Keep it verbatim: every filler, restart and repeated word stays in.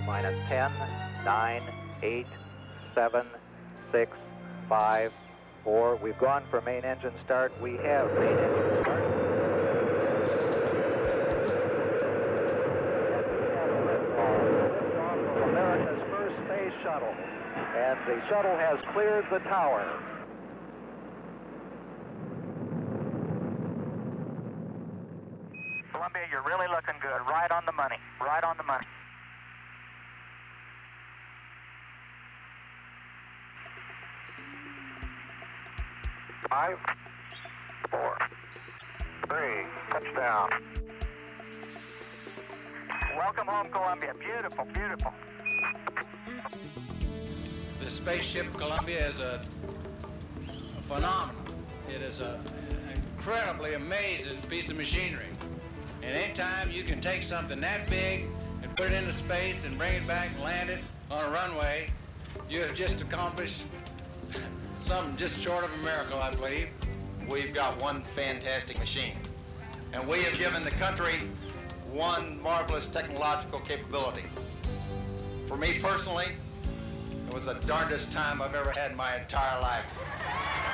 minus ten, nine, eight, seven, six, five, four. We've gone for main engine start. We have main engine start. America's first space shuttle. And the shuttle has cleared the tower. Columbia, you're really looking good. Right on the money. Right on the money. Five, four, three, touchdown. Welcome home, Columbia. Beautiful, beautiful. The spaceship Columbia is a, a phenomenon. It is a, an incredibly amazing piece of machinery. And anytime you can take something that big and put it into space and bring it back and land it on a runway, you have just accomplished something just short of a miracle, I believe. We've got one fantastic machine, and we have given the country one marvelous technological capability. For me personally, it was the darndest time I've ever had in my entire life.